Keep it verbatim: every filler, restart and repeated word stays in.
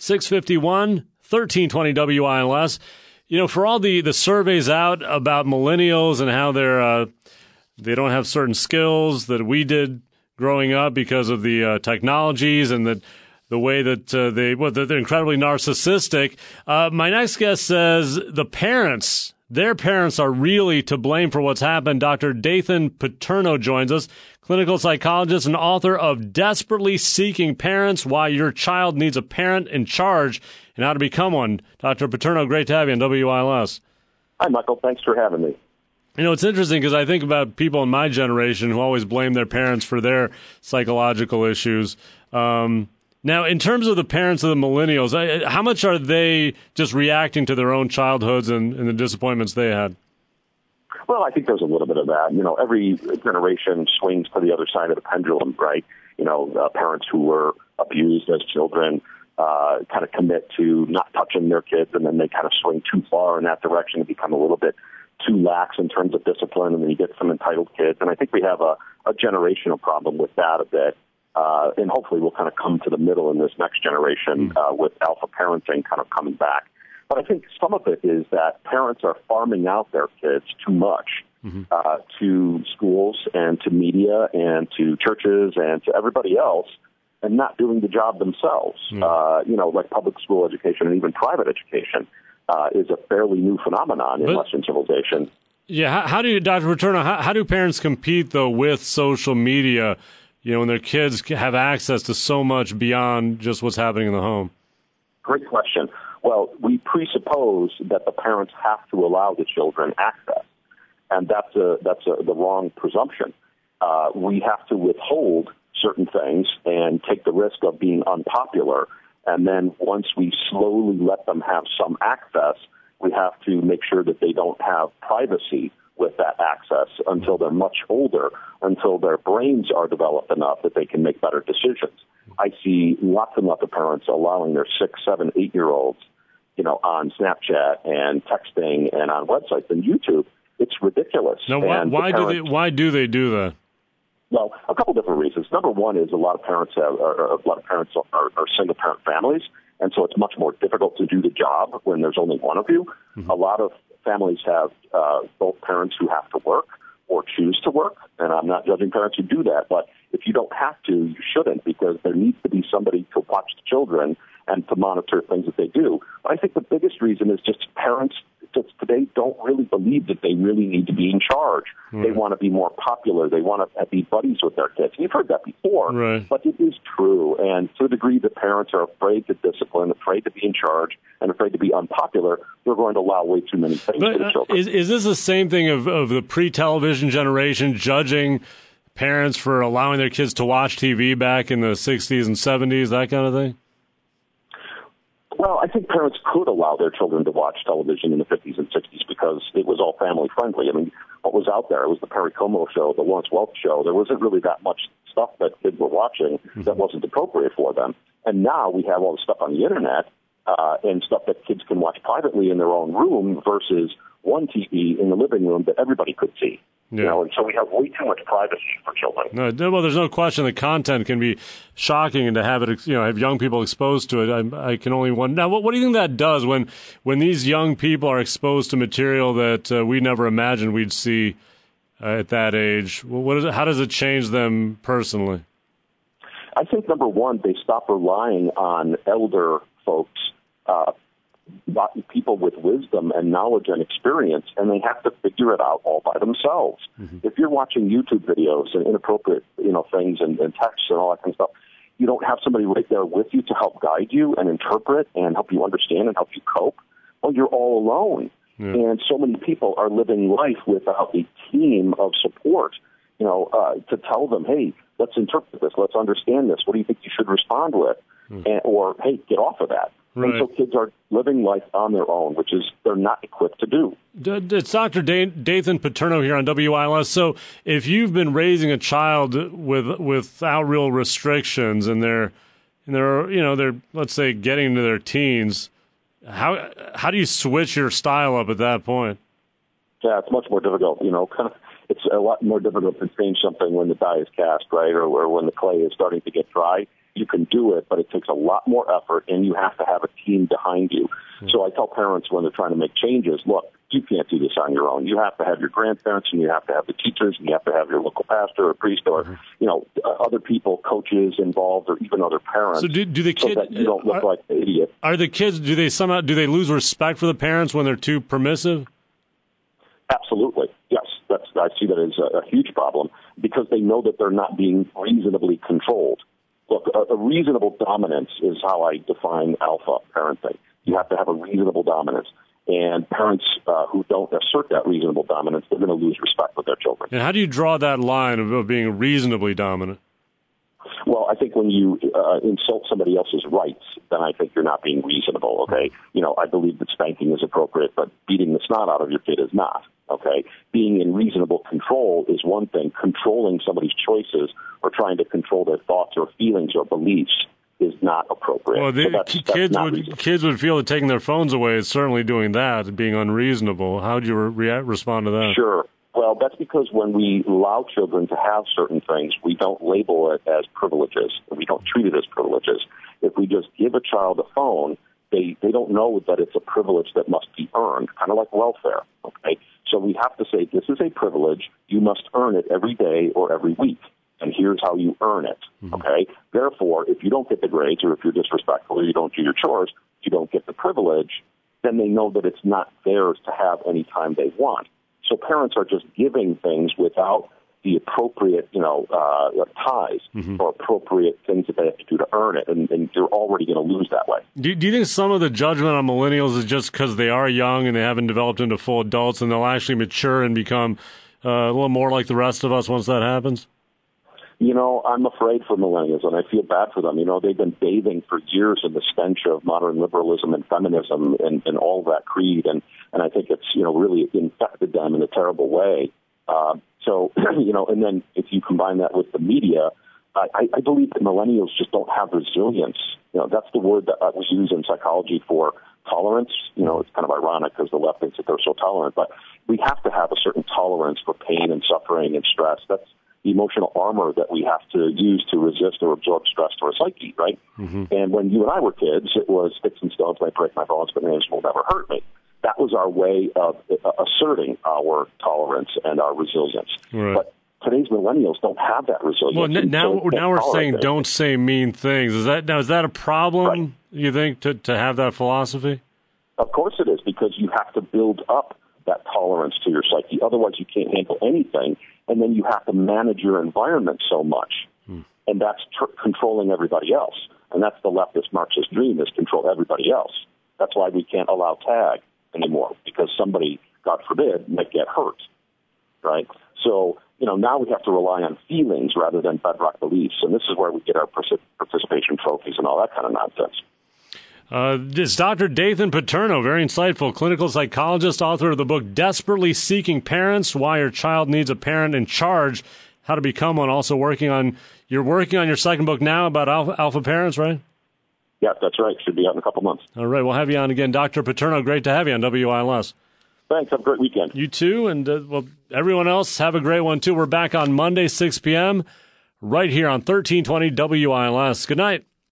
six fifty-one, thirteen twenty W I L S. You know, for all the, the surveys out about millennials and how they're uh, they don't have certain skills that we did growing up because of the uh, technologies and that the way that uh, they well, they're incredibly narcissistic. Uh, my next guest says the parents, their parents are really to blame for what's happened. Doctor Dathan Paterno joins us, clinical psychologist and author of Desperately Seeking Parents, Why Your Child Needs a Parent in Charge and How to Become One. Doctor Paterno, great to have you on W I L S. Hi, Michael. Thanks for having me. You know, it's interesting because I think about people in my generation who always blame their parents for their psychological issues. Um, now, in terms of the parents of the millennials, how much are they just reacting to their own childhoods and, and the disappointments they had? Well, I think there's a little bit of that. You know, every generation swings to the other side of the pendulum, right? You know, uh, parents who were abused as children uh, kind of commit to not touching their kids, and then they kind of swing too far in that direction and become a little bit too lax in terms of discipline, and then you get some entitled kids. And I think we have a, a generational problem with that a bit. Uh, and hopefully we'll kind of come to the middle in this next generation uh, with alpha parenting kind of coming back. But I think some of it is that parents are farming out their kids too much mm-hmm. uh, to schools and to media and to churches and to everybody else, and not doing the job themselves. Mm-hmm. Uh, you know, like public school education and even private education uh, is a fairly new phenomenon in but, Western civilization. Yeah, how, how do you, Doctor Paterno, how, how do parents compete, though, with social media, you know, when their kids have access to so much beyond just what's happening in the home? Great question. Well, we presuppose that the parents have to allow the children access, and that's a, that's a, the wrong presumption. Uh, we have to withhold certain things and take the risk of being unpopular, and then once we slowly let them have some access, we have to make sure that they don't have privacy with that access until they're much older, until their brains are developed enough that they can make better decisions. I see lots and lots of parents allowing their six, seven, eight-year-olds, you know, on Snapchat and texting and on websites and YouTube. It's ridiculous. Now, why, and why the parents, do they why do they do that? Well, a couple different reasons. Number one is a lot of parents have, or a lot of parents are, are single-parent families, and so it's much more difficult to do the job when there's only one of you. Mm-hmm. A lot of families have uh, both parents who have to work or choose to work, and I'm not judging parents who do that, but if you don't have to, you shouldn't, because there needs to be somebody to watch the children and to monitor things that they do. But I think the biggest reason is just parents just today don't really believe that they really need to be in charge. Right. They want to be more popular. They want to be buddies with their kids. And you've heard that before, right. But it is true. And to a degree, the parents are afraid to discipline, afraid to be in charge, and afraid to be unpopular. They're going to allow way too many things but, to the children. Is, is this the same thing of, of the pre-television generation judging parents for allowing their kids to watch T V back in the sixties and seventies, that kind of thing? Well, I think parents could allow their children to watch television in the fifties and sixties because it was all family-friendly. I mean, what was out there? It was the Perry Como show, the Lawrence Welk show. There wasn't really that much stuff that kids were watching mm-hmm. that wasn't appropriate for them. And now we have all the stuff on the Internet uh, and stuff that kids can watch privately in their own room versus one T V in the living room that everybody could see. Yeah. You know, and so we have way too much privacy for children. No, well, there's no question the content can be shocking, and to have it, you know, have young people exposed to it, I, I can only wonder. Now, what, what do you think that does when, when these young people are exposed to material that uh, we never imagined we'd see uh, at that age? Well, what is it, how does it change them personally? I think, number one, they stop relying on elder folks, uh, people with wisdom and knowledge and experience, and they have to figure it out all by themselves. Mm-hmm. If you're watching YouTube videos and inappropriate, you know, things and, and texts and all that kind of stuff, you don't have somebody right there with you to help guide you and interpret and help you understand and help you cope. Well, you're all alone. Yeah. And so many people are living life without a team of support, you know, uh, to tell them, hey, let's interpret this, let's understand this, what do you think you should respond with? Mm-hmm. And, or, hey, get off of that. Right. And so kids are living life on their own, which is they're not equipped to do. It's Doctor Dathan Paterno here on W I L S. So if you've been raising a child with without real restrictions and they're, and they're, you know, they're, let's say, getting into their teens, how how do you switch your style up at that point? Yeah, it's much more difficult. You know, kind of, it's a lot more difficult to change something when the die is cast, right, or, or when the clay is starting to get dry. You can do it, but it takes a lot more effort, and you have to have a team behind you. Mm-hmm. So I tell parents when they're trying to make changes, look, you can't do this on your own. You have to have your grandparents, and you have to have the teachers, and you have to have your local pastor or priest or, mm-hmm. you know, other people, coaches involved, or even other parents. So do, do the kids, so that you don't look are, like the idiot. Are the kids, do they somehow, do they lose respect for the parents when they're too permissive? Absolutely. Yes. That's, I see that as a, a huge problem because they know that they're not being reasonably controlled. Look, a, a reasonable dominance is how I define alpha parenting. You have to have a reasonable dominance. And parents uh, who don't assert that reasonable dominance, they're going to lose respect with their children. And how do you draw that line of, of being reasonably dominant? Well, I think when you uh, insult somebody else's rights, then I think you're not being reasonable, okay? You know, I believe that spanking is appropriate, but beating the snot out of your kid is not, okay? Being in reasonable control is one thing. Controlling somebody's choices or trying to control their thoughts or feelings or beliefs is not appropriate. Well, the, so that's, kids that's not would reasonable. kids would feel that taking their phones away is certainly doing that, being unreasonable. How would you re- respond to that? Sure. Well, that's because when we allow children to have certain things, we don't label it as privileges. We don't treat it as privileges. If we just give a child a phone, they, they don't know that it's a privilege that must be earned, kind of like welfare, okay? So we have to say, this is a privilege. You must earn it every day or every week, and here's how you earn it, okay? Mm-hmm. Therefore, if you don't get the grades or if you're disrespectful or you don't do your chores, you don't get the privilege, then they know that it's not theirs to have any time they want. So parents are just giving things without the appropriate, you know, uh, ties mm-hmm. or appropriate things that they have to do to earn it, and, and they're already going to lose that way. Do, do you think some of the judgment on millennials is just because they are young and they haven't developed into full adults, and they'll actually mature and become uh, a little more like the rest of us once that happens? You know, I'm afraid for millennials, and I feel bad for them. You know, they've been bathing for years in the stench of modern liberalism and feminism and, and all that creed, and, and I think it's, you know, really infected them in a terrible way. Uh, so, you know, and then if you combine that with the media, I, I believe that millennials just don't have resilience. You know, that's the word that was used in psychology for tolerance. You know, it's kind of ironic because the left thinks that they're so tolerant, but we have to have a certain tolerance for pain and suffering and stress. That's the emotional armor that we have to use to resist or absorb stress to our psyche, right? Mm-hmm. And when you and I were kids, it was sticks and stones might break my bones, but names will never hurt me. That was our way of uh, asserting our tolerance and our resilience. Right. But today's millennials don't have that resilience. Well, n- now, so now we're saying it. Don't say mean things. Is that now? Is that a problem? Right. You think to to have that philosophy? Of course it is, because you have to build up that tolerance to your psyche. Otherwise, you can't handle anything, and then you have to manage your environment so much, hmm. and that's tr- controlling everybody else. And that's the leftist Marxist dream: is control everybody else. That's why we can't allow tag anymore, because somebody, God forbid, might get hurt, right? So, you know, now we have to rely on feelings rather than bedrock beliefs, and this is where we get our participation trophies and all that kind of nonsense. Uh, it's Doctor Dathan Paterno, very insightful clinical psychologist, author of the book Desperately Seeking Parents, Why Your Child Needs a Parent in Charge, How to Become One. Also working on, you're working on your second book now about alpha, alpha parents, right? Yeah, that's right. Should be out in a couple months. All right. We'll have you on again. Doctor Paterno, great to have you on W I L S. Thanks. Have a great weekend. You too. And uh, well, everyone else, have a great one too. We're back on Monday, six p.m. right here on thirteen twenty W I L S. Good night.